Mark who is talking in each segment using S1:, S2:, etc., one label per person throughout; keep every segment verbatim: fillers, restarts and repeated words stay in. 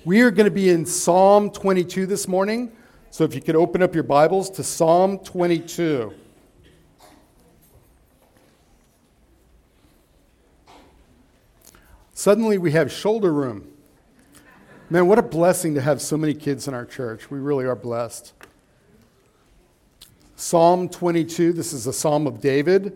S1: We are going to be in Psalm twenty-two this morning. So if you could open up your Bibles to Psalm twenty-two. Suddenly we have shoulder room. Man, what a blessing to have so many kids in our church. We really are blessed. Psalm twenty-two, this is a Psalm of David.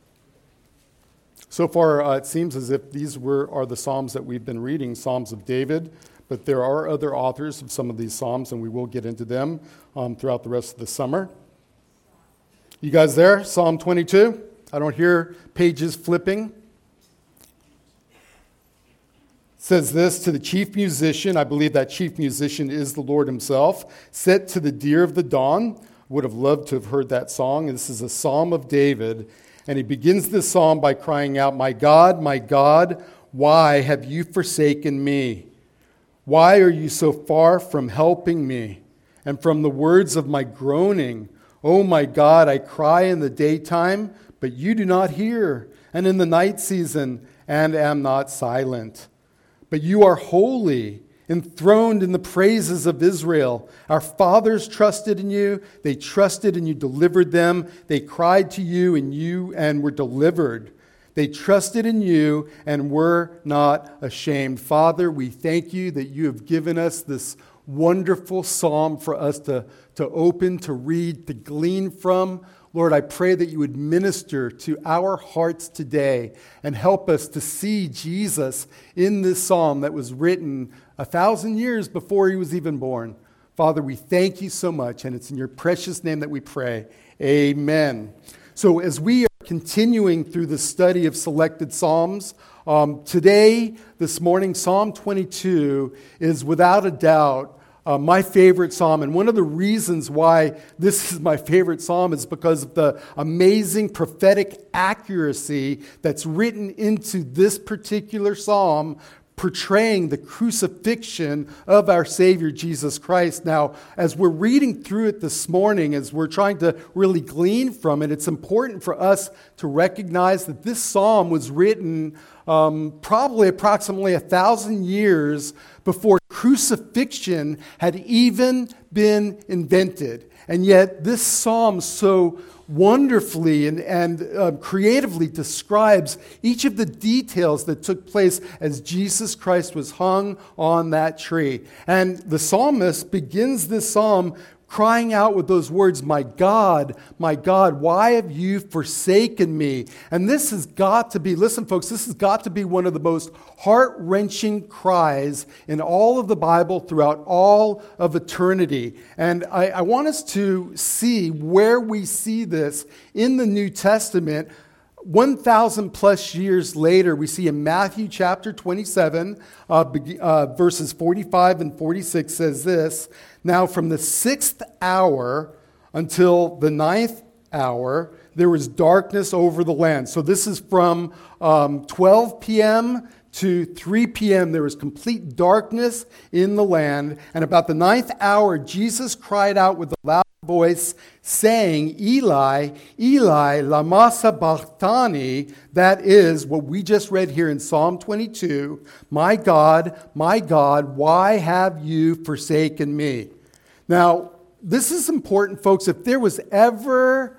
S1: So far, uh, it seems as if these were are the Psalms that we've been reading, Psalms of David. But there are other authors of some of these Psalms, and we will get into them um, throughout the rest of the summer. You guys there? Psalm twenty-two? I don't hear pages flipping. It says this, to the chief musician, I believe that chief musician is the Lord himself, set to the deer of the dawn. Would have loved to have heard that song. This is a Psalm of David, and he begins this psalm by crying out, "My God, my God, why have you forsaken me? Why are you so far from helping me? And from the words of my groaning, oh my God, I cry in the daytime, but you do not hear, and in the night season, and am not silent. But you are holy, enthroned in the praises of Israel. Our fathers trusted in you. They trusted and you delivered them. They cried to you and you and were delivered. They trusted in you and were not ashamed." Father, we thank you that you have given us this wonderful psalm for us to, to open, to read, to glean from. Lord, I pray that you would minister to our hearts today and help us to see Jesus in this psalm that was written a thousand years before he was even born. Father, we thank you so much, and it's in your precious name that we pray. Amen. So as we are continuing through the study of selected Psalms, um, today, this morning, Psalm twenty-two is without a doubt uh, my favorite psalm. And one of the reasons why this is my favorite psalm is because of the amazing prophetic accuracy that's written into this particular psalm, portraying the crucifixion of our Savior, Jesus Christ. Now, as we're reading through it this morning, as we're trying to really glean from it, it's important for us to recognize that this psalm was written um, probably approximately a thousand years before crucifixion had even been invented. And yet, this psalm so wonderfully and, and uh, creatively describes each of the details that took place as Jesus Christ was hung on that tree. And the psalmist begins this psalm crying out with those words, "My God, my God, why have you forsaken me?" And this has got to be, listen folks, this has got to be one of the most heart-wrenching cries in all of the Bible throughout all of eternity. And I, I want us to see where we see this in the New Testament. one thousand plus years later, we see in Matthew chapter twenty-seven, uh, uh, verses forty-five and forty-six says this, "Now from the sixth hour until the ninth hour, there was darkness over the land." So this is from um, twelve p.m. to three p.m. There was complete darkness in the land. And about the ninth hour, Jesus cried out with a loud voice, saying, "Eli, Eli, lama sabachthani," that is what we just read here in Psalm twenty-two, "My God, my God, why have you forsaken me?" Now, this is important, folks. If there was ever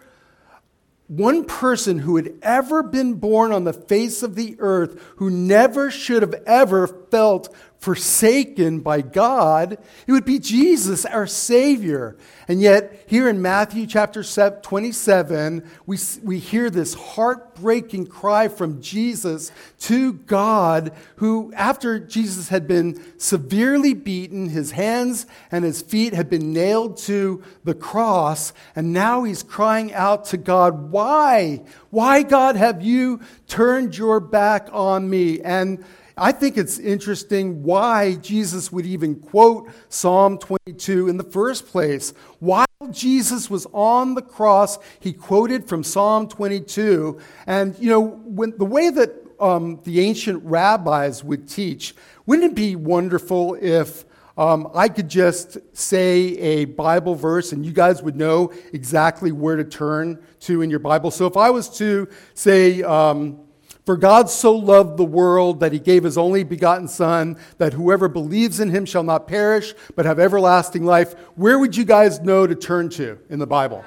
S1: one person who had ever been born on the face of the earth who never should have ever felt forsaken by God, it would be Jesus, our Savior. And yet, here in Matthew chapter twenty-seven, we, we hear this heartbreaking cry from Jesus to God, who, after Jesus had been severely beaten, his hands and his feet had been nailed to the cross, and now he's crying out to God, "Why? Why, God, have you turned your back on me?" And I think it's interesting why Jesus would even quote Psalm twenty-two in the first place. While Jesus was on the cross, he quoted from Psalm twenty-two. And, you know, when, the way that um, the ancient rabbis would teach, wouldn't it be wonderful if um, I could just say a Bible verse and you guys would know exactly where to turn to in your Bible? So if I was to say, um, For God so loved the world that he gave his only begotten Son, that whoever believes in him shall not perish, but have everlasting life. Where would you guys know to turn to in the Bible?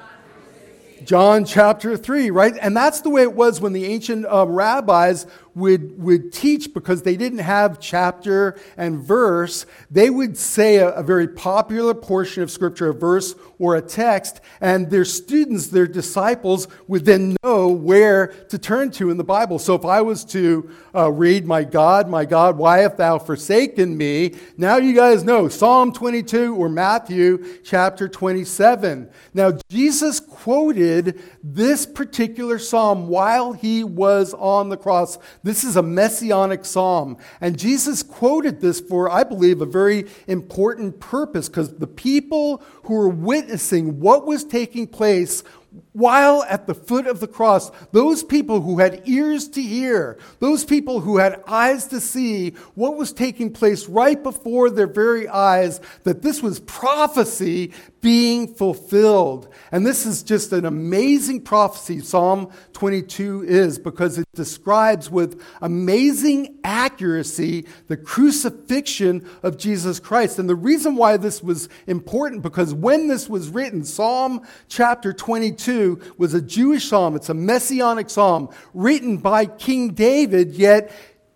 S1: John chapter three, right? And that's the way it was when the ancient um, rabbis would, would teach, because they didn't have chapter and verse. They would say a, a very popular portion of Scripture, a verse or a text, and their students, their disciples, would then know where to turn to in the Bible. So if I was to uh, read, "My God, my God, why hast thou forsaken me?" Now you guys know Psalm twenty-two or Matthew chapter twenty-seven. Now Jesus quoted this particular psalm while he was on the cross. This is a messianic psalm. And Jesus quoted this for, I believe, a very important purpose, because the people who were witnessing what was taking place while at the foot of the cross, those people who had ears to hear, those people who had eyes to see what was taking place right before their very eyes, that this was prophecy being fulfilled. And this is just an amazing prophecy, Psalm twenty-two is, because it describes with amazing accuracy the crucifixion of Jesus Christ. And the reason why this was important, because when this was written, Psalm chapter twenty-two was a Jewish psalm. It's a messianic psalm written by King David, yet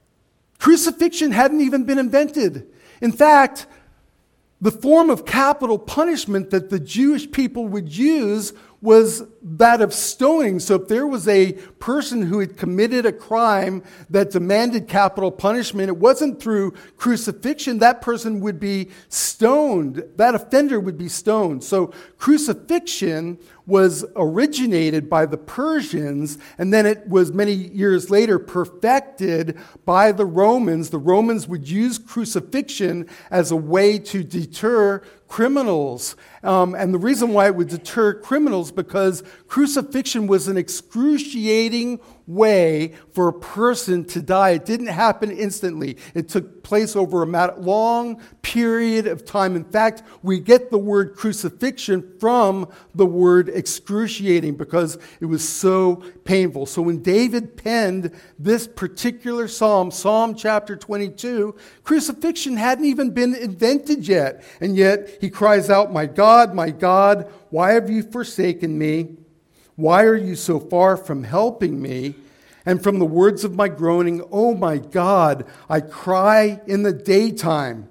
S1: crucifixion hadn't even been invented. In fact, the form of capital punishment that the Jewish people would use was that of stoning. So if there was a person who had committed a crime that demanded capital punishment, it wasn't through crucifixion. That person would be stoned. That offender would be stoned. So crucifixion was originated by the Persians, and then it was many years later perfected by the Romans. The Romans would use crucifixion as a way to deter criminals. Um, and the reason why it would deter criminals, because crucifixion was an excruciating way for a person to die. It didn't happen instantly. It took place over a long period of time. In fact, we get the word crucifixion from the word excruciating, because it was so painful. So when David penned this particular psalm, Psalm chapter twenty-two, crucifixion hadn't even been invented yet. And yet he cries out, "My God, my God, why have you forsaken me? Why are you so far from helping me? And from the words of my groaning, oh my God, I cry in the daytime,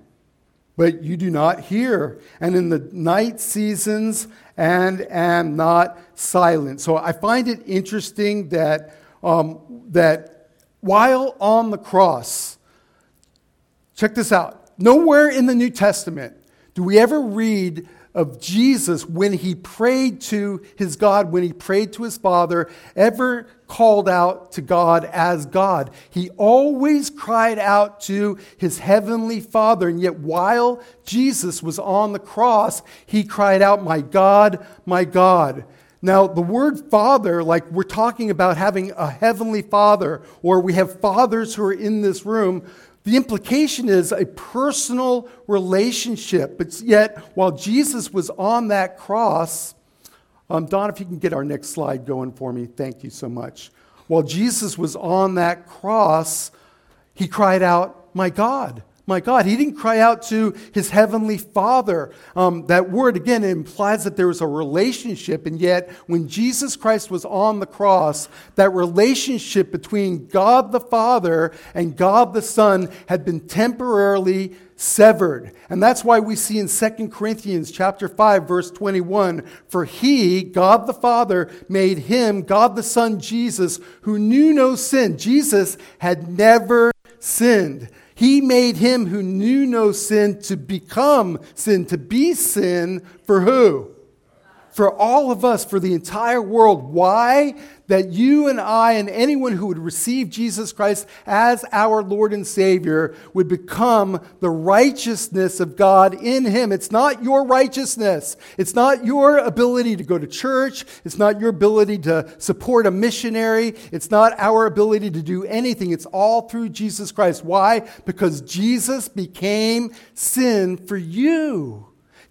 S1: but you do not hear, and in the night seasons, and am not silent." So I find it interesting that um, that while on the cross, check this out, nowhere in the New Testament do we ever read of Jesus when he prayed to his God, when he prayed to his Father, ever called out to God as God. He always cried out to his heavenly Father. And yet while Jesus was on the cross, he cried out, "My God, my God." Now, the word father, like we're talking about having a heavenly Father, or we have fathers who are in this room, the implication is a personal relationship. But yet, while Jesus was on that cross, um, Don, if you can get our next slide going for me, thank you so much. While Jesus was on that cross, he cried out, "My God, my God." He didn't cry out to his heavenly Father. Um, that word, again, implies that there was a relationship. And yet, when Jesus Christ was on the cross, that relationship between God the Father and God the Son had been temporarily severed. And that's why we see in Second Corinthians chapter five, verse twenty-one, "For he, God the Father, made him, God the Son, Jesus, who knew no sin." Jesus had never sinned. He made him who knew no sin to become sin, to be sin for who? For all of us, for the entire world. Why? That you and I and anyone who would receive Jesus Christ as our Lord and Savior would become the righteousness of God in him. It's not your righteousness. It's not your ability to go to church. It's not your ability to support a missionary. It's not our ability to do anything. It's all through Jesus Christ. Why? Because Jesus became sin for you.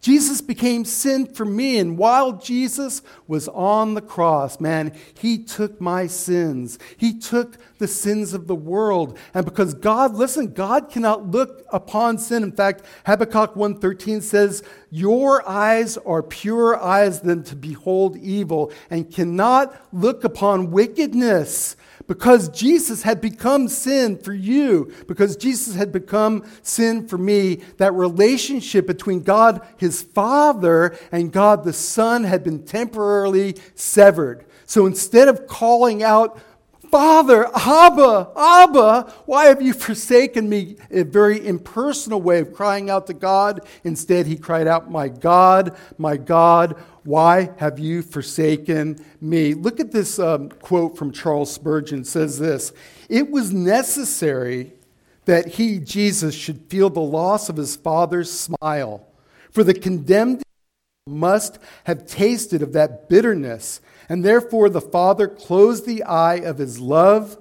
S1: Jesus became sin for me. And while Jesus was on the cross, man, he took my sins. He took the sins of the world. And because God, listen, God cannot look upon sin. In fact, Habakkuk one thirteen says, your eyes are purer eyes than to behold evil, and cannot look upon wickedness. Because Jesus had become sin for you, because Jesus had become sin for me, that relationship between God, his Father, and God, the Son, had been temporarily severed. So instead of calling out, Father, Abba, Abba, why have you forsaken me? A very impersonal way of crying out to God. Instead, he cried out, my God, my God, why have you forsaken me? Look at this um, quote from Charles Spurgeon. It says this, it was necessary that he, Jesus, should feel the loss of his Father's smile, for the condemned must have tasted of that bitterness, and therefore the Father closed the eye of his love,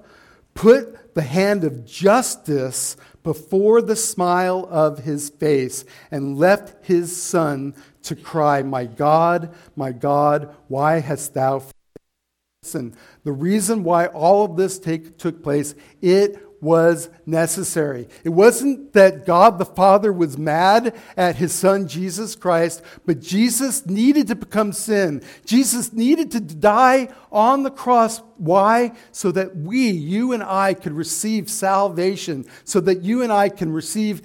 S1: put the hand of justice before the smile of his face, and left his Son to cry, my God, my God, why hast thou forsaken me? Listen, the reason why all of this take, took place, it was necessary. It wasn't that God the Father was mad at his Son Jesus Christ, but Jesus needed to become sin. Jesus needed to die on the cross. Why? So that we, you and I, could receive salvation, so that you and I can receive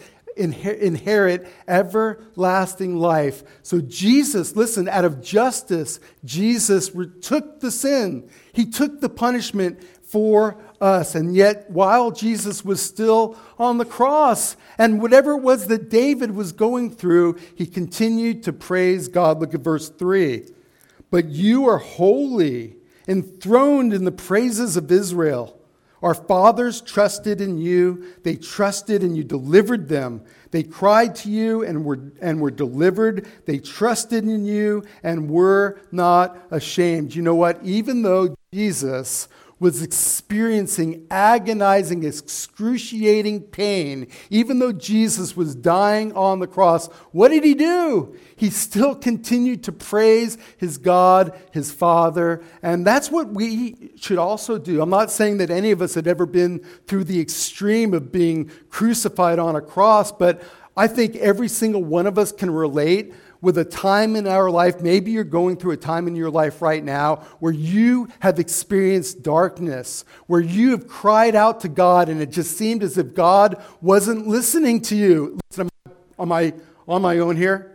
S1: inherit everlasting life. So Jesus, listen, out of justice, Jesus took the sin. He took the punishment for us. And yet, while Jesus was still on the cross, and whatever it was that David was going through, he continued to praise God. Look at verse three. But you are holy, enthroned in the praises of Israel. Our fathers trusted in you. They trusted and you delivered them. They cried to you and were, and were delivered. They trusted in you and were not ashamed. You know what? Even though Jesus was experiencing agonizing, excruciating pain, even though Jesus was dying on the cross, what did he do? He still continued to praise his God, his Father, and that's what we should also do. I'm not saying that any of us had ever been through the extreme of being crucified on a cross, but I think every single one of us can relate with a time in our life. Maybe you're going through a time in your life right now where you have experienced darkness, where you have cried out to God and it just seemed as if God wasn't listening to you. Listen, am I on my own here?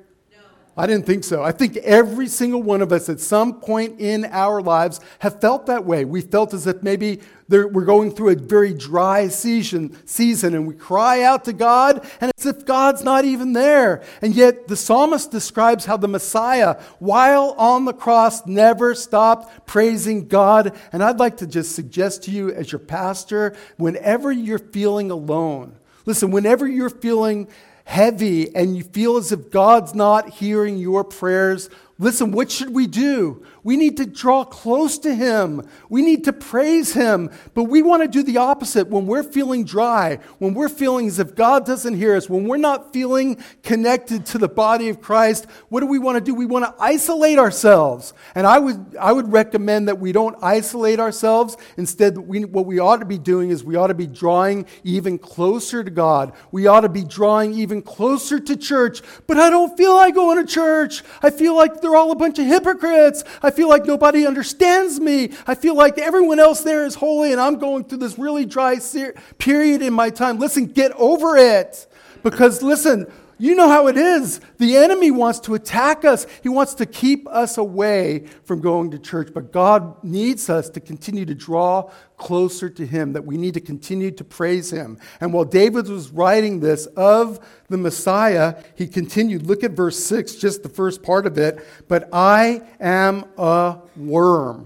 S1: I didn't think so. I think every single one of us at some point in our lives have felt that way. We felt as if maybe there, we're going through a very dry season, season, and we cry out to God, and it's as if God's not even there. And yet the psalmist describes how the Messiah, while on the cross, never stopped praising God. And I'd like to just suggest to you as your pastor, whenever you're feeling alone, listen, whenever you're feeling heavy and you feel as if God's not hearing your prayers, listen, what should we do? We need to draw close to him. We need to praise him. But we want to do the opposite. When we're feeling dry, when we're feeling as if God doesn't hear us, when we're not feeling connected to the body of Christ, what do we want to do? We want to isolate ourselves. And I would I would recommend that we don't isolate ourselves. Instead, we, what we ought to be doing is we ought to be drawing even closer to God. We ought to be drawing even closer to church. But I don't feel like going to church. I feel like they're all a bunch of hypocrites. I feel like nobody understands me. I feel like everyone else there is holy and I'm going through this really dry ser- period in my time. Listen, get over it. Because listen, you know how it is. The enemy wants to attack us. He wants to keep us away from going to church. But God needs us to continue to draw closer to him, that we need to continue to praise him. And while David was writing this of the Messiah, he continued. Look at verse six, just the first part of it. But I am a worm.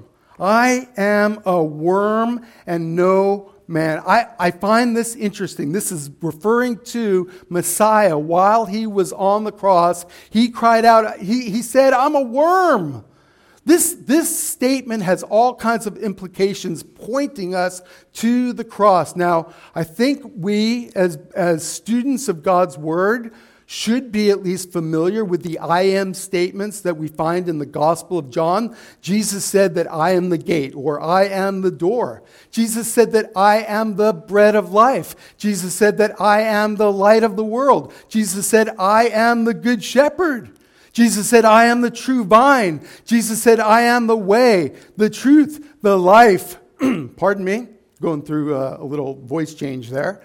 S1: I am a worm and no man. I, I find this interesting. This is referring to Messiah. While he was on the cross, he cried out, he, he said, I'm a worm. This, this statement has all kinds of implications pointing us to the cross. Now, I think we, as, as students of God's Word, should be at least familiar with the I am statements that we find in the Gospel of John. Jesus said that I am the gate, or I am the door. Jesus said that I am the bread of life. Jesus said that I am the light of the world. Jesus said, I am the good shepherd. Jesus said, I am the true vine. Jesus said, I am the way, the truth, the life. Pardon me, going through a, a little voice change there.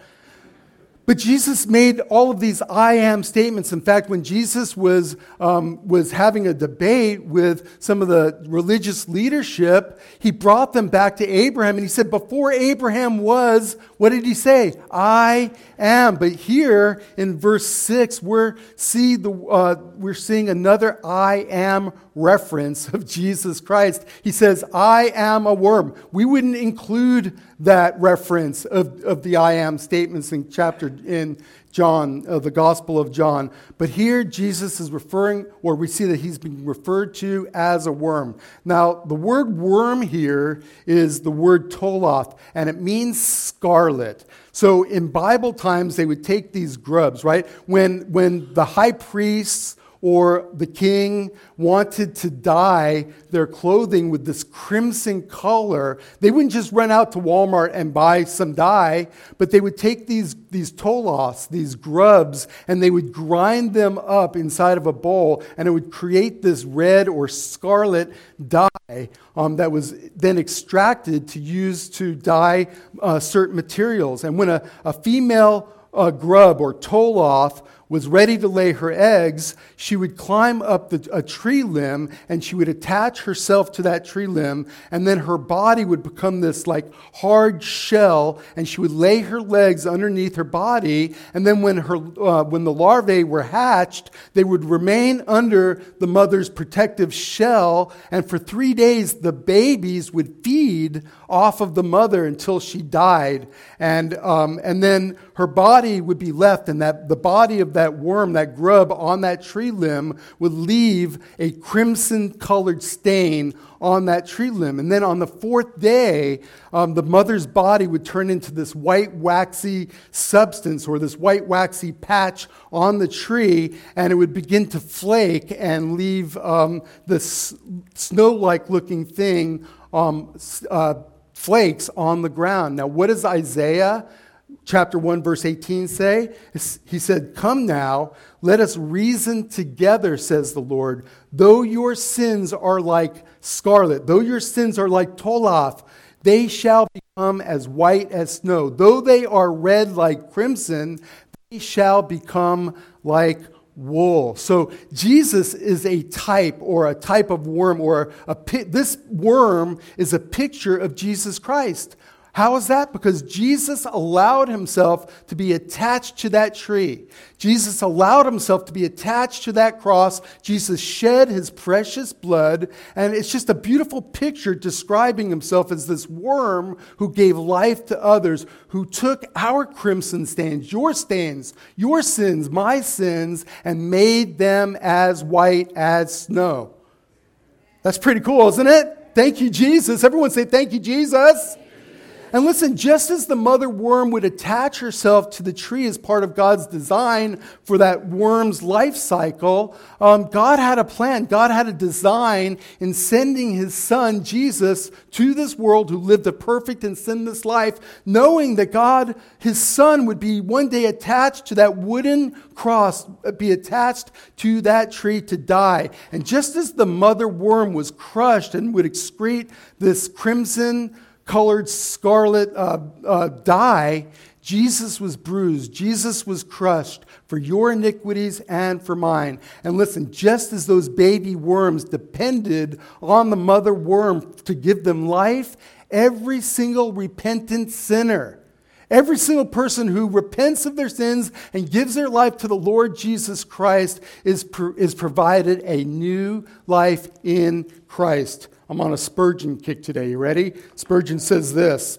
S1: But Jesus made all of these I am statements. In fact, when Jesus was, um, was having a debate with some of the religious leadership, he brought them back to Abraham and he said, before Abraham was, what did he say? I am. But here in verse six, we're, see the, uh, we're seeing another I am reference of Jesus Christ. He says, I am a worm. We wouldn't include that reference of, of the I am statements in chapter in John, uh, the Gospel of John. But here Jesus is referring, or we see that he's being referred to as a worm. Now, the word worm here is the word toloth, and it means scarlet. So in Bible times, they would take these grubs, right? When, when the high priests or the king wanted to dye their clothing with this crimson color, they wouldn't just run out to Walmart and buy some dye, but they would take these, these toloths, these grubs, and they would grind them up inside of a bowl, and it would create this red or scarlet dye um, that was then extracted to use to dye uh, certain materials. And when a, a female uh, grub or toloth was ready to lay her eggs, she would climb up the, a tree limb and she would attach herself to that tree limb, and then her body would become this like hard shell, and she would lay her legs underneath her body, and then when her uh, when the larvae were hatched, they would remain under the mother's protective shell, and for three days the babies would feed off of the mother until she died, and um, and then her body would be left, and that the body of that worm, that grub on that tree limb, would leave a crimson-colored stain on that tree limb. And then on the fourth day, um, the mother's body would turn into this white waxy substance, or this white waxy patch on the tree, and it would begin to flake and leave um, this snow-like looking thing, um, uh, flakes on the ground. Now, what does Isaiah chapter one, verse eighteen say? He said, come now, let us reason together, says the Lord. Though your sins are like scarlet, though your sins are like toloth, they shall become as white as snow. Though they are red like crimson, they shall become like wool. So Jesus is a type, or a type of worm, or a this worm is a picture of Jesus Christ. How is that? Because Jesus allowed himself to be attached to that tree. Jesus allowed himself to be attached to that cross. Jesus shed his precious blood, and it's just a beautiful picture describing himself as this worm who gave life to others, who took our crimson stains, your stains, your sins, my sins, and made them as white as snow. That's pretty cool, isn't it? Thank you, Jesus. Everyone say, thank you, Jesus. And listen, just as the mother worm would attach herself to the tree as part of God's design for that worm's life cycle, um, God had a plan. God had a design in sending his son, Jesus, to this world, who lived a perfect and sinless life, knowing that God, his son, would be one day attached to that wooden cross, be attached to that tree to die. And just as the mother worm was crushed and would excrete this crimson colored scarlet uh, uh, dye, Jesus was bruised. Jesus was crushed for your iniquities and for mine. And listen, just as those baby worms depended on the mother worm to give them life, every single repentant sinner, every single person who repents of their sins and gives their life to the Lord Jesus Christ is, pro- is provided a new life in Christ. I'm on a Spurgeon kick today. You ready? Spurgeon says this: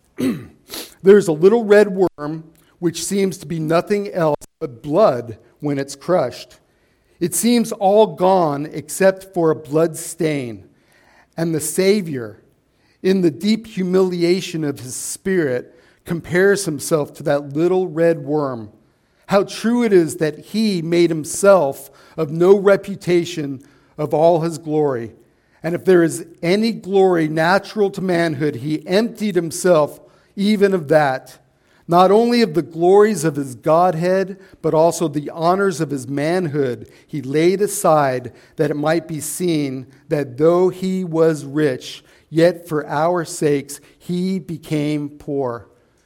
S1: there's a little red worm which seems to be nothing else but blood when it's crushed. It seems all gone except for a blood stain. And the Savior, in the deep humiliation of his spirit, compares himself to that little red worm. How true it is that he made himself of no reputation of all his glory. And if there is any glory natural to manhood, he emptied himself even of that, not only of the glories of his Godhead, but also the honors of his manhood. He laid aside that it might be seen that though he was rich, yet for our sakes he became poor.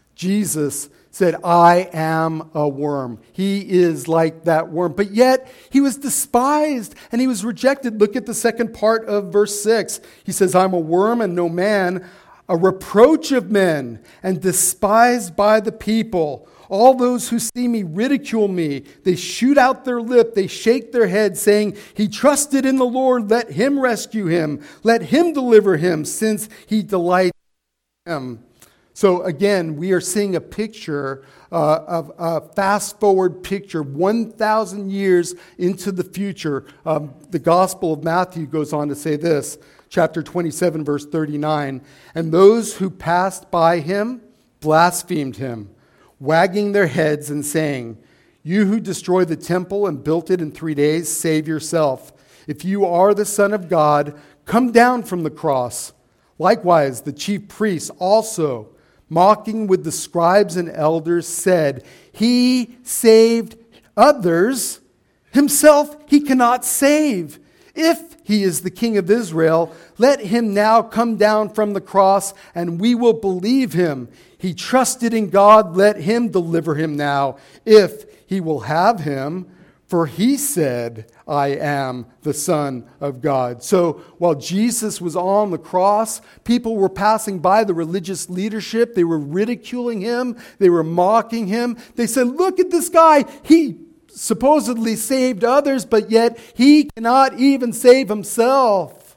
S1: Jesus said, I am a worm. He is like that worm. But yet he was despised and he was rejected. Look at the second part of verse six. He says, I'm a worm and no man, a reproach of men and despised by the people. All those who see me ridicule me. They shoot out their lip. They shake their head, saying, he trusted in the Lord. Let him rescue him. Let him deliver him, since he delights in him. So again, we are seeing a picture, uh, of a fast-forward picture, one thousand years into the future. Um, the Gospel of Matthew goes on to say this, chapter twenty-seven, verse thirty-nine. And those who passed by him blasphemed him, wagging their heads and saying, you who destroyed the temple and built it in three days, save yourself. If you are the Son of God, come down from the cross. Likewise, the chief priests also, mocking with the scribes and elders, said, he saved others, himself he cannot save. If he is the King of Israel, let him now come down from the cross, and we will believe him. He trusted in God, let him deliver him now, if he will have him. For he said, I am the Son of God. So while Jesus was on the cross, people were passing by the religious leadership. They were ridiculing him. They were mocking him. They said, look at this guy. He supposedly saved others, but yet he cannot even save himself.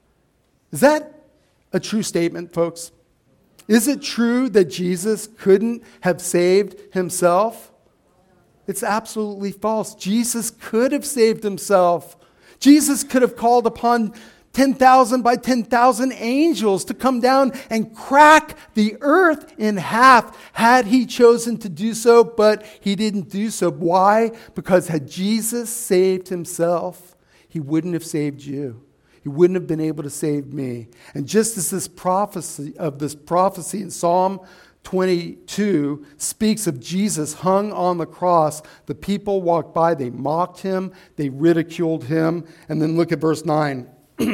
S1: Is that a true statement, folks? Is it true that Jesus couldn't have saved himself? It's absolutely false. Jesus could have saved himself. Jesus could have called upon ten thousand by ten thousand angels to come down and crack the earth in half had he chosen to do so, but he didn't do so. Why? Because had Jesus saved himself, he wouldn't have saved you. He wouldn't have been able to save me. And just as this prophecy of this prophecy in Psalm twenty-two speaks of Jesus hung on the cross, the people walked by, they mocked him, they ridiculed him. And then look at verse nine.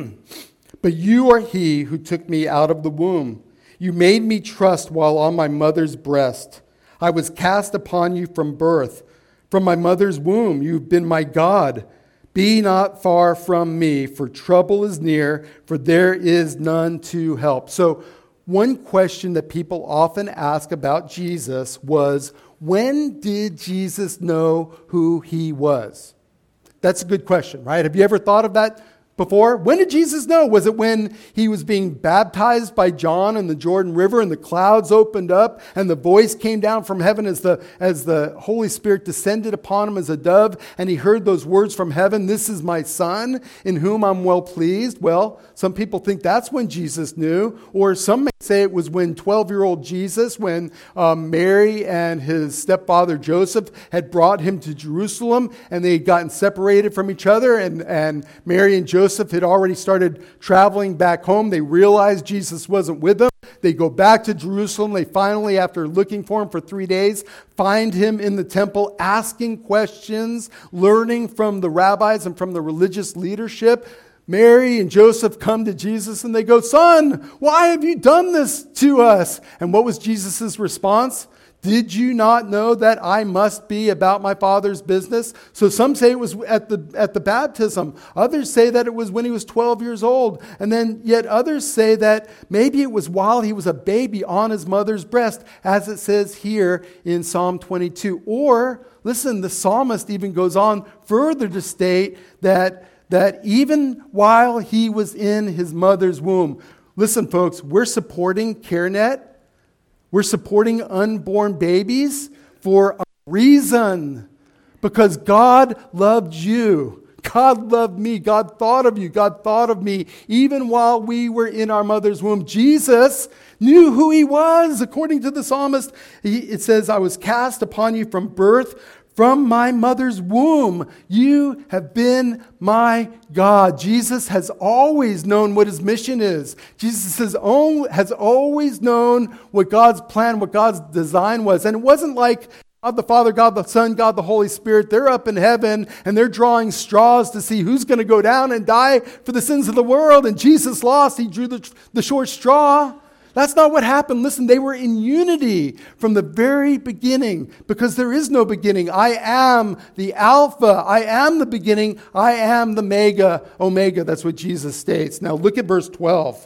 S1: But you are he who took me out of the womb. You made me trust while on my mother's breast. I was cast upon you from birth. From my mother's womb, you've been my God. Be not far from me, for trouble is near, for there is none to help. So one question that people often ask about Jesus was, when did Jesus know who he was? That's a good question, right? Have you ever thought of that before? When did Jesus know? Was it when he was being baptized by John in the Jordan River and the clouds opened up and the voice came down from heaven as the, as the Holy Spirit descended upon him as a dove and he heard those words from heaven, this is my son in whom I'm well pleased? Well, some people think that's when Jesus knew, or some may say it was when twelve-year-old Jesus, when um, Mary and his stepfather Joseph had brought him to Jerusalem and they had gotten separated from each other and, and Mary and Joseph Joseph had already started traveling back home. They realized Jesus wasn't with them. They go back to Jerusalem. They finally, after looking for him for three days, find him in the temple, asking questions, learning from the rabbis and from the religious leadership. Mary and Joseph come to Jesus and they go, son, why have you done this to us? And what was Jesus' response? Did you not know that I must be about my Father's business? So some say it was at the at the baptism. Others say that it was when he was twelve years old. And then yet others say that maybe it was while he was a baby on his mother's breast, as it says here in Psalm twenty-two. Or, listen, the psalmist even goes on further to state that, that even while he was in his mother's womb. Listen, folks, we're supporting CareNet. We're supporting unborn babies for a reason. Because God loved you. God loved me. God thought of you. God thought of me even while we were in our mother's womb. Jesus knew who he was. According to the psalmist, he, it says, I was cast upon you from birth. From my mother's womb, you have been my God. Jesus has always known what his mission is. Jesus has, own, has always known what God's plan, what God's design was. And it wasn't like God the Father, God the Son, God the Holy Spirit, they're up in heaven and they're drawing straws to see who's going to go down and die for the sins of the world. And Jesus lost. He drew the, the short straw. That's not what happened. Listen, they were in unity from the very beginning because there is no beginning. I am the Alpha. I am the beginning. I am the mega, Omega. That's what Jesus states. Now look at verse twelve.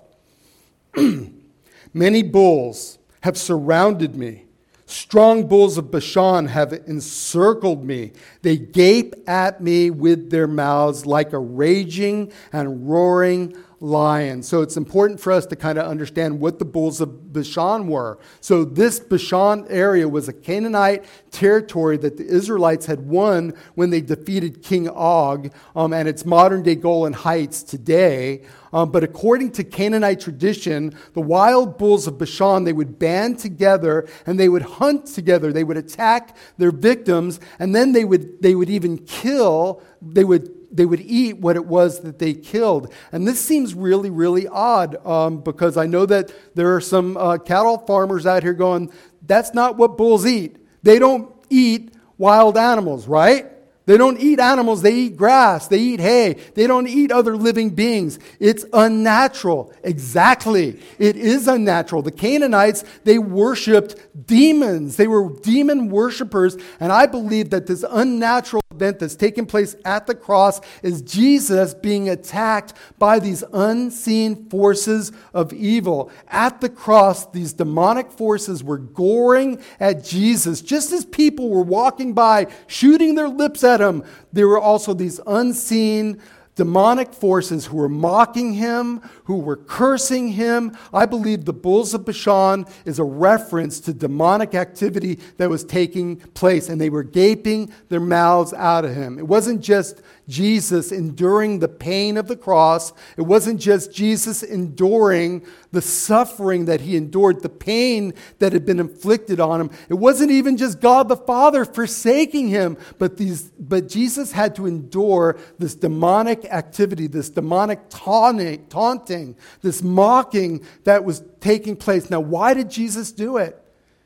S1: Many bulls have surrounded me. Strong bulls of Bashan have encircled me. They gape at me with their mouths like a raging and roaring lion. So it's important for us to kind of understand what the bulls of Bashan were. So this Bashan area was a Canaanite territory that the Israelites had won when they defeated King Og, um, and it's modern-day Golan Heights today. Um, but according to Canaanite tradition, the wild bulls of Bashan, they would band together and they would hunt together. They would attack their victims, and then they would they would even kill. They would they would eat what it was that they killed. And this seems really, really odd um, because I know that there are some uh, cattle farmers out here going, that's not what bulls eat. They don't eat wild animals, right? They don't eat animals, they eat grass, they eat hay. They don't eat other living beings. It's unnatural. Exactly. It is unnatural. The Canaanites, they worshipped demons. They were demon worshipers. And I believe that this unnatural event that's taking place at the cross is Jesus being attacked by these unseen forces of evil. At the cross, these demonic forces were goring at Jesus. Just as people were walking by, shooting their lips at him, there were also these unseen demonic forces who were mocking him, who were cursing him. I believe the bulls of Bashan is a reference to demonic activity that was taking place, and they were gaping their mouths out of him. It wasn't just Jesus enduring the pain of the cross. It wasn't just Jesus enduring the suffering that he endured, the pain that had been inflicted on him. It wasn't even just God the Father forsaking him, but these, but Jesus had to endure this demonic activity, this demonic taunting, taunting, this mocking that was taking place. Now, why did Jesus do it?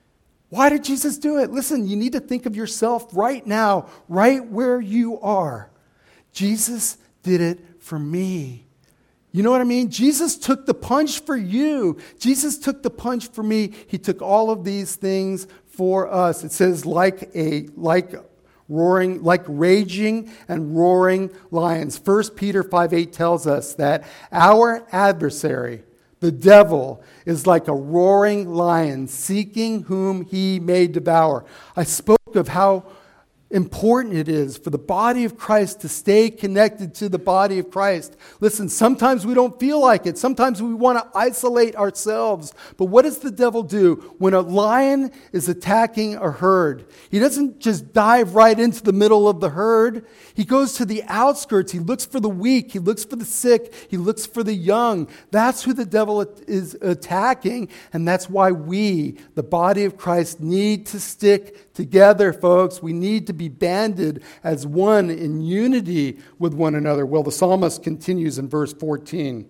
S1: Why did Jesus do it? Listen, you need to think of yourself right now, right where you are. Jesus did it for me. You know what I mean? Jesus took the punch for you. Jesus took the punch for me. He took all of these things for us. It says like a like roaring, like raging and roaring lions. First Peter five eight tells us that our adversary, the devil, is like a roaring lion seeking whom he may devour. I spoke of how important it is for the body of Christ to stay connected to the body of Christ. Listen, sometimes we don't feel like it. Sometimes we want to isolate ourselves. But what does the devil do? When a lion is attacking a herd, he doesn't just dive right into the middle of the herd. He goes to the outskirts. He looks for the weak. He looks for the sick. He looks for the young. That's who the devil is attacking. And that's why we, the body of Christ, need to stick together, folks. We need to be banded as one in unity with one another. Well, the psalmist continues in verse fourteen.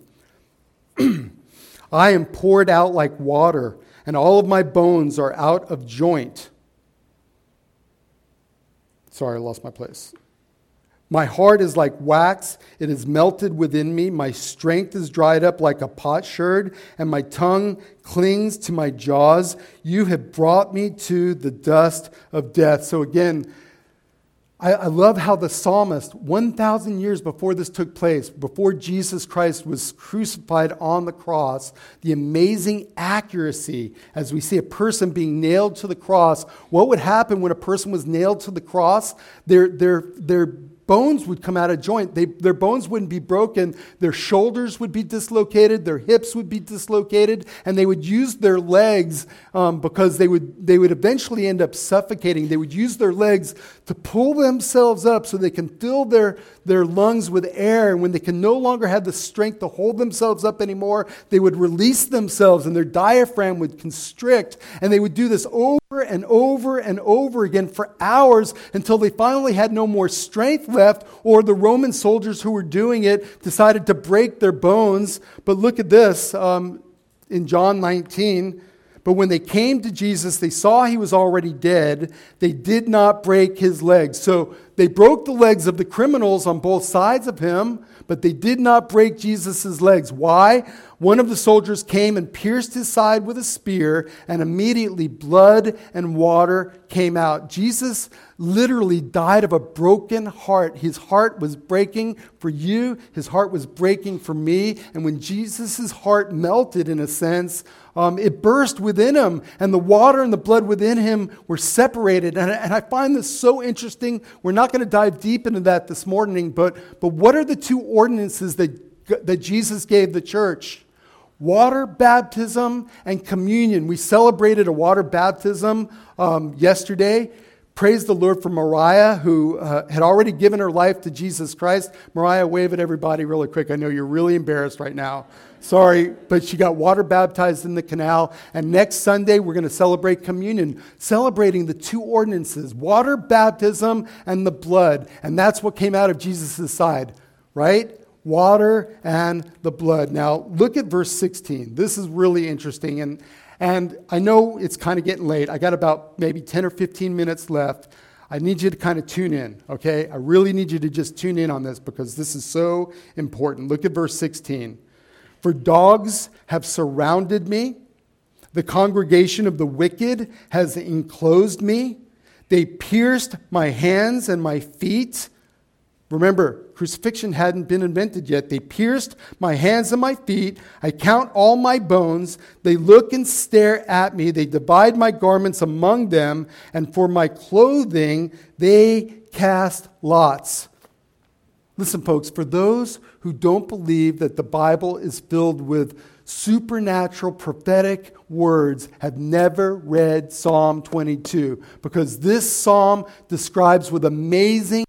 S1: I am poured out like water, and all of my bones are out of joint. Sorry, I lost my place. My heart is like wax, it is melted within me. My strength is dried up like a potsherd, and my tongue clings to my jaws. You have brought me to the dust of death. So again, I, I love how the psalmist, one thousand years before this took place, before Jesus Christ was crucified on the cross, the amazing accuracy as we see a person being nailed to the cross. What would happen when a person was nailed to the cross? Their, their, their bones would come out of joint. They, their bones wouldn't be broken. Their shoulders would be dislocated. Their hips would be dislocated. And they would use their legs um, because they would, they would eventually end up suffocating. They would use their legs to pull themselves up so they can fill their, their lungs with air. And when they can no longer have the strength to hold themselves up anymore, they would release themselves and their diaphragm would constrict. And they would do this over and over and over again for hours until they finally had no more strength left, or the Roman soldiers who were doing it decided to break their bones. But look at this um, in John nineteen. But when they came to Jesus, they saw he was already dead. They did not break his legs. So they broke the legs of the criminals on both sides of him, but they did not break Jesus' legs. Why? One of the soldiers came and pierced his side with a spear, and immediately blood and water came out. Jesus literally died of a broken heart. His heart was breaking for you. His heart was breaking for me. And when Jesus' heart melted, in a sense, um, it burst within him, and the water and the blood within him were separated. And, and I find this so interesting. We're not going to dive deep into that this morning, but, but what are the two ordinances that, that Jesus gave the church? Water baptism and communion. We celebrated a water baptism um, yesterday. Praise the Lord for Mariah, who uh, had already given her life to Jesus Christ. Mariah, wave at everybody really quick. I know you're really embarrassed right now. Sorry, but she got water baptized in the canal. And next Sunday, we're going to celebrate communion, celebrating the two ordinances, water baptism and the blood. And that's what came out of Jesus' side, right? Water and the blood. Now, look at verse sixteen. This is really interesting. And, and I know it's kind of getting late. I got about maybe ten or fifteen minutes left. I need you to kind of tune in, okay? I really need you to just tune in on this because this is so important. Look at verse sixteen. For dogs have surrounded me. The congregation of the wicked has enclosed me. They pierced my hands and my feet. Remember, crucifixion hadn't been invented yet. They pierced my hands and my feet. I count all my bones. They look and stare at me. They divide my garments among them, and for my clothing they cast lots. Listen, folks, for those who don't believe that the Bible is filled with supernatural prophetic words, have never read Psalm twenty-two, because this psalm describes with amazing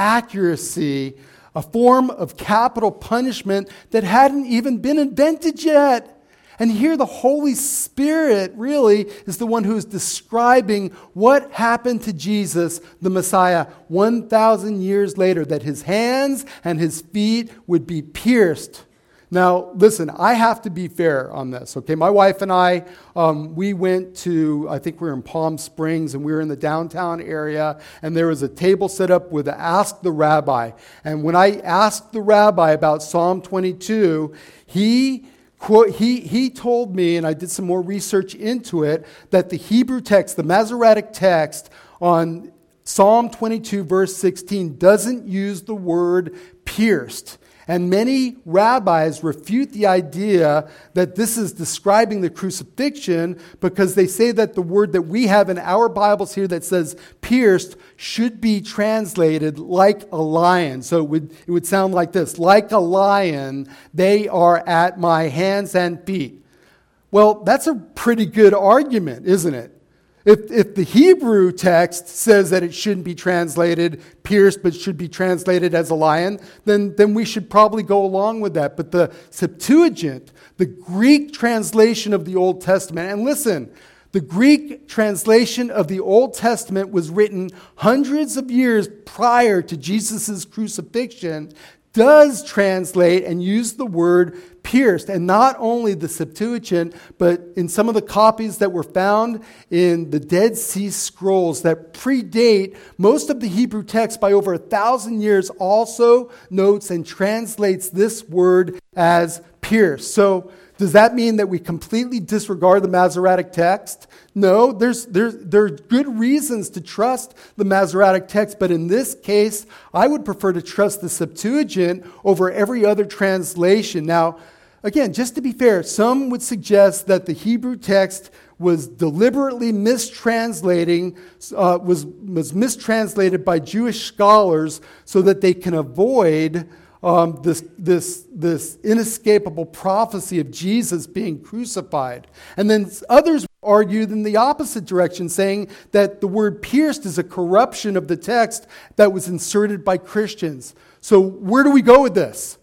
S1: accuracy a form of capital punishment that hadn't even been invented yet. And here the Holy Spirit really is the one who is describing what happened to Jesus, the Messiah, one thousand years later, that his hands and his feet would be pierced. Now, listen, I have to be fair on this, okay? My wife and I, um, we went to, I think we were in Palm Springs, and we were in the downtown area, and there was a table set up with Ask the Rabbi. And when I asked the rabbi about Psalm twenty-two, he Quote, he, he told me, and I did some more research into it, that the Hebrew text, the Masoretic text on Psalm twenty-two, verse sixteen, doesn't use the word pierced. And many rabbis refute the idea that this is describing the crucifixion because they say that the word that we have in our Bibles here that says pierced should be translated like a lion. So it would, it would sound like this: like a lion, they are at my hands and feet. Well, that's a pretty good argument, isn't it? If, if the Hebrew text says that it shouldn't be translated pierced, but should be translated as a lion, then, then we should probably go along with that. But the Septuagint, the Greek translation of the Old Testament, and listen, the Greek translation of the Old Testament was written hundreds of years prior to Jesus' crucifixion, does translate and use the word pierced. And not only the Septuagint, but in some of the copies that were found in the Dead Sea Scrolls that predate most of the Hebrew text by over a thousand years, also notes and translates this word as pierced. So does that mean that we completely disregard the Masoretic text? No, there's, there's, there are good reasons to trust the Masoretic text, but in this case, I would prefer to trust the Septuagint over every other translation. Now, again, just to be fair, some would suggest that the Hebrew text was deliberately mistranslating, uh, was, was mistranslated by Jewish scholars so that they can avoid Um, this, this, this inescapable prophecy of Jesus being crucified. And then others argued in the opposite direction, saying that the word pierced is a corruption of the text that was inserted by Christians. So where do we go with this?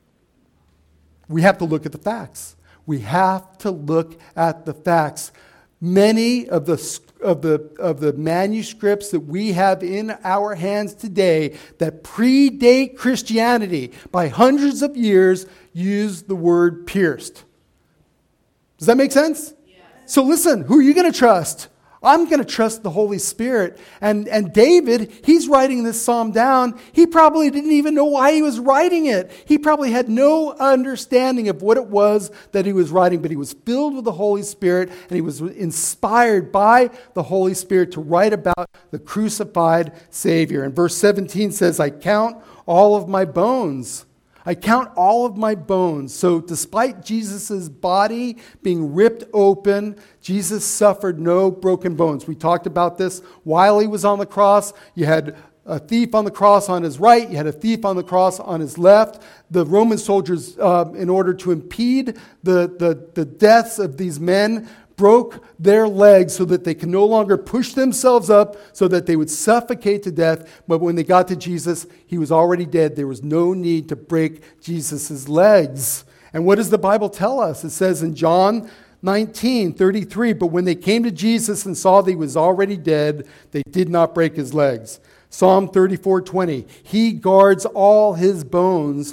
S1: We have to look at the facts. We have to look at the facts. Many of the of the, of the manuscripts that we have in our hands today that predate Christianity by hundreds of years use the word pierced. Does that make sense? Yes. So listen, who are you going to trust? I'm going to trust the Holy Spirit. And, and David, he's writing this psalm down. He probably didn't even know why he was writing it. He probably had no understanding of what it was that he was writing, but he was filled with the Holy Spirit, and he was inspired by the Holy Spirit to write about the crucified Savior. And verse seventeen says, I count all of my bones. I count all of my bones. So despite Jesus' body being ripped open, Jesus suffered no broken bones. We talked about this while he was on the cross. You had a thief on the cross on his right. You had a thief on the cross on his left. The Roman soldiers, uh, in order to impede the, the, the deaths of these men, broke their legs so that they could no longer push themselves up so that they would suffocate to death. But when they got to Jesus, he was already dead. There was no need to break Jesus' legs. And what does the Bible tell us? It says in John nineteen thirty-three, but when they came to Jesus and saw that he was already dead, they did not break his legs. Psalm thirty-four twenty, he guards all his bones,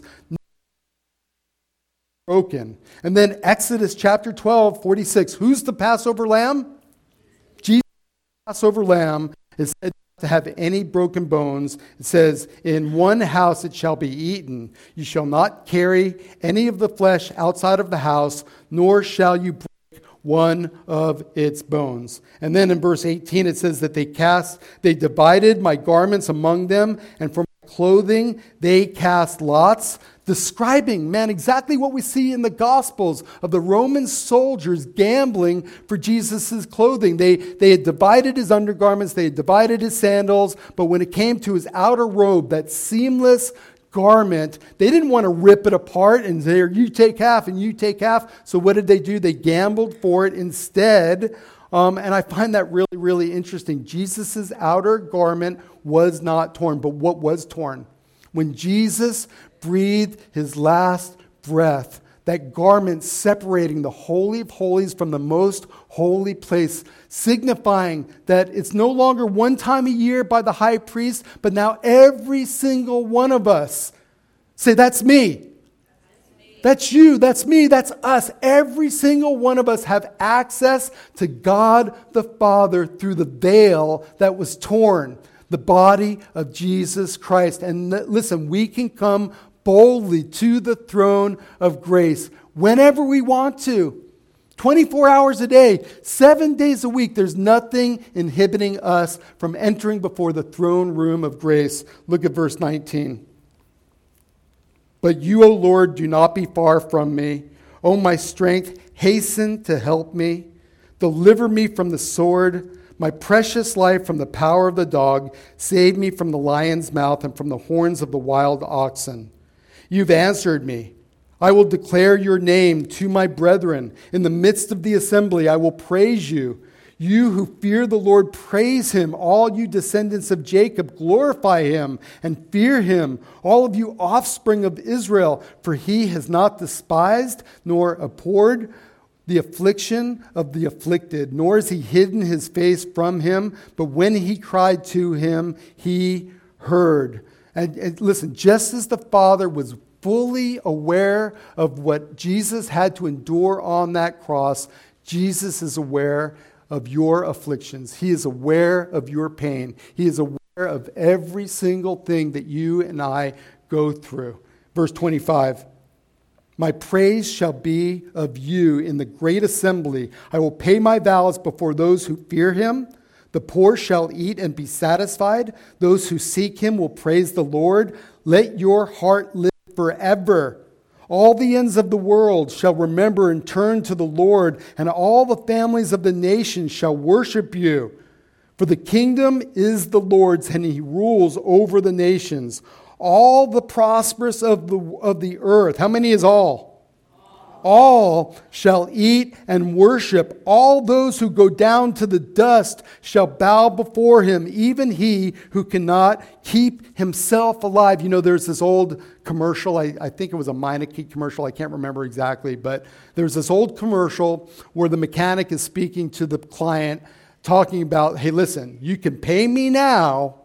S1: broken. And then Exodus chapter twelve, forty-six. Who's the Passover lamb? Jesus, the Passover lamb, is said to have any broken bones. It says, in one house it shall be eaten. You shall not carry any of the flesh outside of the house, nor shall you break one of its bones. And then in verse eighteen it says that they cast, they divided my garments among them, and for my clothing they cast lots. Describing, man, exactly what we see in the Gospels of the Roman soldiers gambling for Jesus' clothing. They, they had divided his undergarments, they had divided his sandals, but when it came to his outer robe, that seamless garment, they didn't want to rip it apart and say, you take half and you take half. So what did they do? They gambled for it instead. Um, and I find that really, really interesting. Jesus' outer garment was not torn, but what was torn? When Jesus breathed his last breath, that garment separating the Holy of Holies from the most holy place, signifying that it's no longer one time a year by the high priest, but now every single one of us. Say, that's me. That's you, that's me, that's us. Every single one of us have access to God the Father through the veil that was torn, the body of Jesus Christ. And listen, we can come boldly to the throne of grace whenever we want to. twenty-four hours a day, seven days a week. There's nothing inhibiting us from entering before the throne room of grace. Look at verse nineteen. But you, O Lord, do not be far from me. O my strength, hasten to help me. Deliver me from the sword, my precious life from the power of the dog. Save me from the lion's mouth and from the horns of the wild oxen. You've answered me. I will declare your name to my brethren. In the midst of the assembly, I will praise you. You who fear the Lord, praise him. All you descendants of Jacob, glorify him and fear him. All of you offspring of Israel, for he has not despised nor abhorred the affliction of the afflicted, nor has he hidden his face from him. But when he cried to him, he heard. And, and listen, just as the Father was fully aware of what Jesus had to endure on that cross, Jesus is aware of your afflictions. He is aware of your pain. He is aware of every single thing that you and I go through. Verse twenty-five, my praise shall be of you in the great assembly. I will pay my vows before those who fear him. The poor shall eat and be satisfied. Those who seek him will praise the Lord. Let your heart live forever. All the ends of the world shall remember and turn to the Lord, and all the families of the nations shall worship you. For the kingdom is the Lord's, and he rules over the nations. All the prosperous of the, of the earth. How many is all? All shall eat and worship. All those who go down to the dust shall bow before him, even he who cannot keep himself alive. You know, there's this old commercial, I, I think it was a Meineke commercial, I can't remember exactly, but there's this old commercial where the mechanic is speaking to the client, talking about, hey, listen, you can pay me now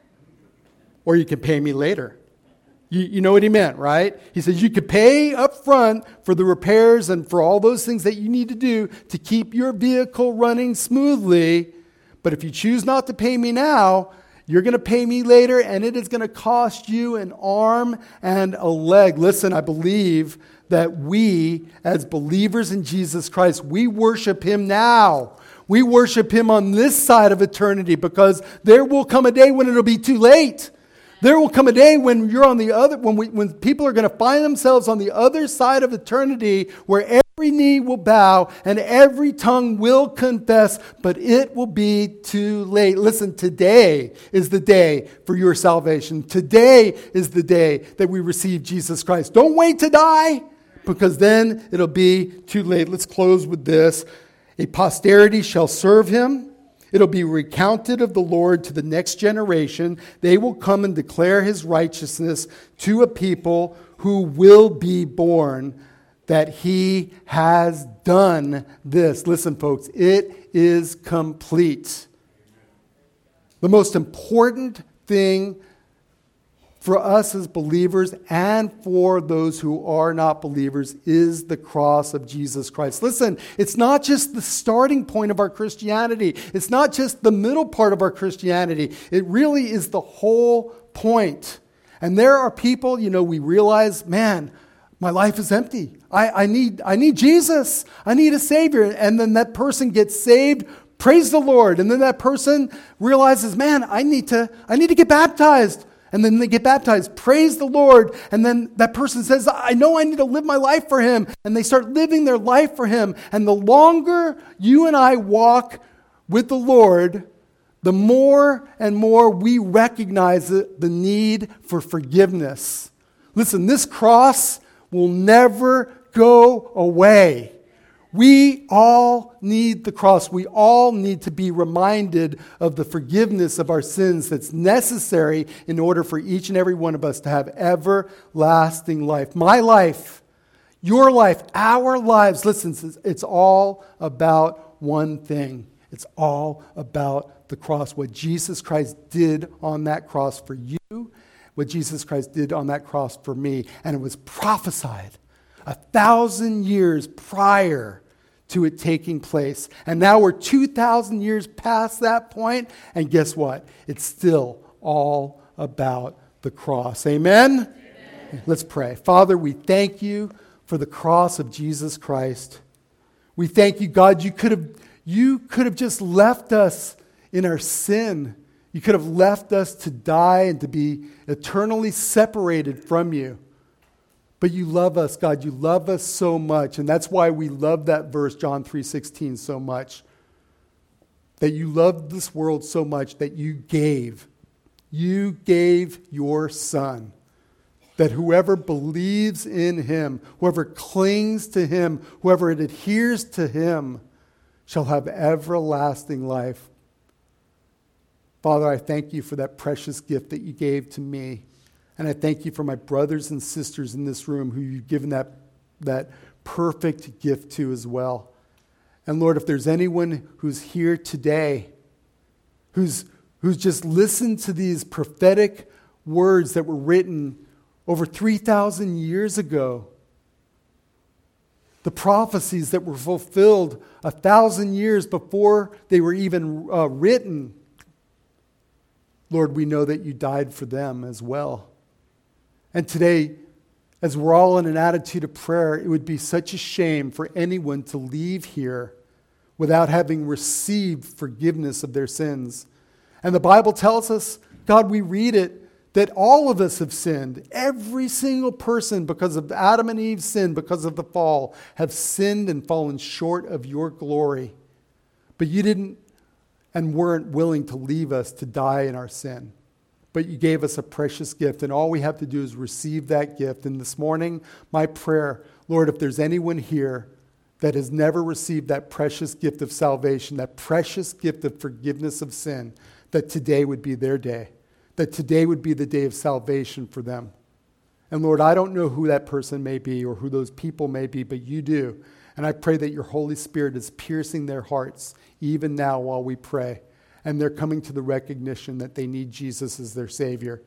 S1: or you can pay me later. You, you know what he meant, right? He says you could pay up front for the repairs and for all those things that you need to do to keep your vehicle running smoothly. But if you choose not to pay me now, you're going to pay me later, and it is going to cost you an arm and a leg. Listen, I believe that we, as believers in Jesus Christ, we worship him now. We worship him on this side of eternity, because there will come a day when it'll be too late. There will come a day when you're on the other, when we, when people are going to find themselves on the other side of eternity, where every knee will bow and every tongue will confess, but it will be too late. Listen, today is the day for your salvation. Today is the day that we receive Jesus Christ. Don't wait to die, because then it'll be too late. Let's close with this. A posterity shall serve him. It'll be recounted of the Lord to the next generation. They will come and declare his righteousness to a people who will be born, that he has done this. Listen, folks, it is complete. The most important thing for us as believers and for those who are not believers is the cross of Jesus Christ. Listen, it's not just the starting point of our Christianity. It's not just the middle part of our Christianity. It really is the whole point. And there are people, you know, we realize, man, my life is empty. I, I need, I need Jesus. I need a Savior. And then that person gets saved. Praise the Lord. And then that person realizes, man, I need to, I need to get baptized. And then they get baptized. Praise the Lord. And then that person says, I know I need to live my life for him. And they start living their life for him. And the longer you and I walk with the Lord, the more and more we recognize the, the need for forgiveness. Listen, this cross will never go away. We all need the cross. We all need to be reminded of the forgiveness of our sins that's necessary in order for each and every one of us to have everlasting life. My life, your life, our lives, listen, it's all about one thing. It's all about the cross. What Jesus Christ did on that cross for you, what Jesus Christ did on that cross for me. And it was prophesied a thousand years prior to it taking place. And now we're two thousand years past that point, and guess what? It's still all about the cross. Amen? Amen. Let's pray. Father, we thank you for the cross of Jesus Christ. We thank you, God, you could have you could have just left us in our sin. You could have left us to die and to be eternally separated from you. But you love us, God. You love us so much. And that's why we love that verse, John three sixteen, so much. That you loved this world so much that you gave. You gave your Son. That whoever believes in him, whoever clings to him, whoever adheres to him, shall have everlasting life. Father, I thank you for that precious gift that you gave to me. And I thank you for my brothers and sisters in this room who you've given that, that perfect gift to as well. And Lord, if there's anyone who's here today, who's, who's just listened to these prophetic words that were written over three thousand years ago, the prophecies that were fulfilled a thousand years before they were even uh, written, Lord, we know that you died for them as well. And today, as we're all in an attitude of prayer, it would be such a shame for anyone to leave here without having received forgiveness of their sins. And the Bible tells us, God, we read it, that all of us have sinned. Every single person, because of Adam and Eve's sin, because of the fall, have sinned and fallen short of your glory. But you didn't and weren't willing to leave us to die in our sin. But you gave us a precious gift, and all we have to do is receive that gift. And this morning, my prayer, Lord, if there's anyone here that has never received that precious gift of salvation, that precious gift of forgiveness of sin, that today would be their day, that today would be the day of salvation for them. And Lord, I don't know who that person may be or who those people may be, but you do. And I pray that your Holy Spirit is piercing their hearts even now while we pray. And they're coming to the recognition that they need Jesus as their Savior.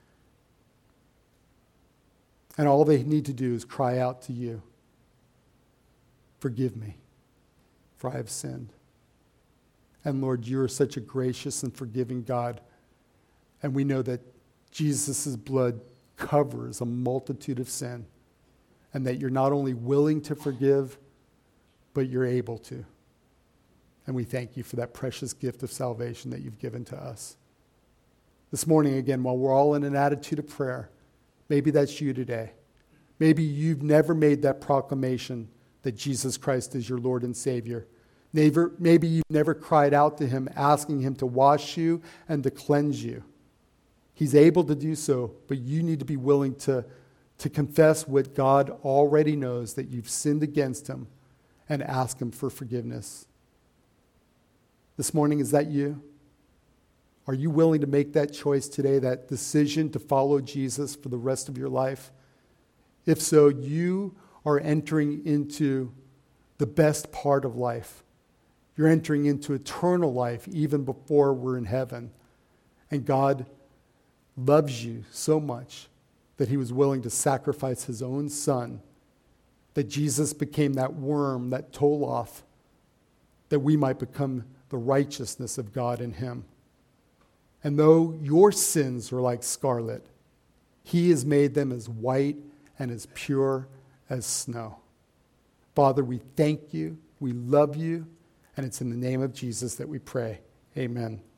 S1: And all they need to do is cry out to you, forgive me, for I have sinned. And Lord, you are such a gracious and forgiving God. And we know that Jesus' blood covers a multitude of sin. And that you're not only willing to forgive, but you're able to. And we thank you for that precious gift of salvation that you've given to us. This morning, again, while we're all in an attitude of prayer, maybe that's you today. Maybe you've never made that proclamation that Jesus Christ is your Lord and Savior. Maybe, maybe you've never cried out to him, asking him to wash you and to cleanse you. He's able to do so, but you need to be willing to, to confess what God already knows, that you've sinned against him, and ask him for forgiveness. This morning, is that you? Are you willing to make that choice today, that decision to follow Jesus for the rest of your life? If so, you are entering into the best part of life. You're entering into eternal life even before we're in heaven. And God loves you so much that he was willing to sacrifice his own son, that Jesus became that worm, that toloth, that we might become the righteousness of God in him. And though your sins are like scarlet, he has made them as white and as pure as snow. Father, we thank you, we love you, and it's in the name of Jesus that we pray. Amen.